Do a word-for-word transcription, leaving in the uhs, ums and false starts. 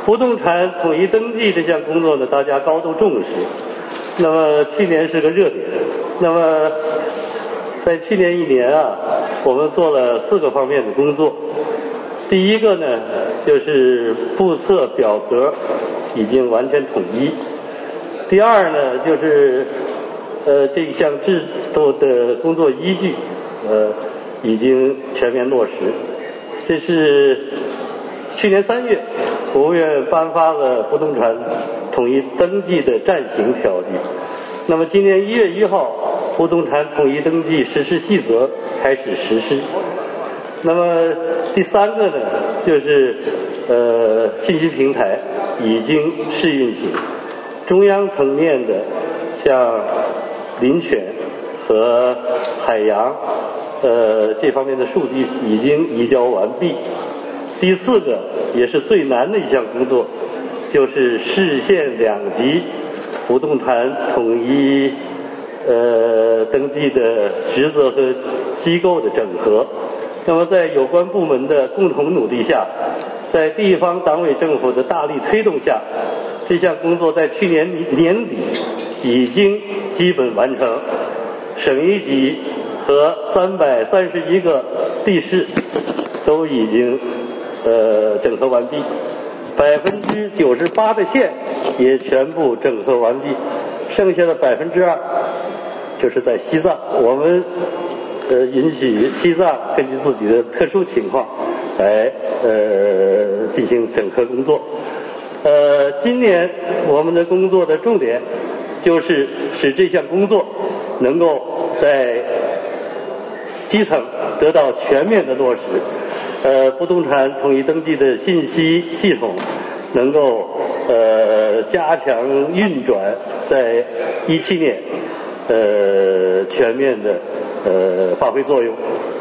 不动产统一登记这项工作呢，大家高度重视。那么去年是个热点。那么在去年一年啊，我们做了四个方面的工作。第一个呢，就是簿册表格已经完全统一。第二呢，就是呃这项制度的工作依据呃已经全面落实。这是去年三月，国务院颁发了不动产统一登记的暂行条例。那么今年一月一号，不动产统一登记实施细则开始实施。那么第三个呢，就是呃信息平台已经试运行，中央层面的像林权和海洋呃这方面的数据已经移交完毕。第四个也是最难的一项工作，就是市县两级不动产统一呃登记的职责和机构的整合。那么在有关部门的共同努力下，在地方党委政府的大力推动下，这项工作在去年年底已经基本完成。省一级和三百三十一个地市都已经呃整合完毕，百分之九十八的县也全部整合完毕，剩下的百分之二就是在西藏，我们呃允许西藏根据自己的特殊情况来呃进行整合工作。呃，今年我们的工作的重点就是使这项工作能够在基层得到全面的落实，呃，不动产统一登记的信息系统能够呃加强运转，在一七年呃全面的呃发挥作用。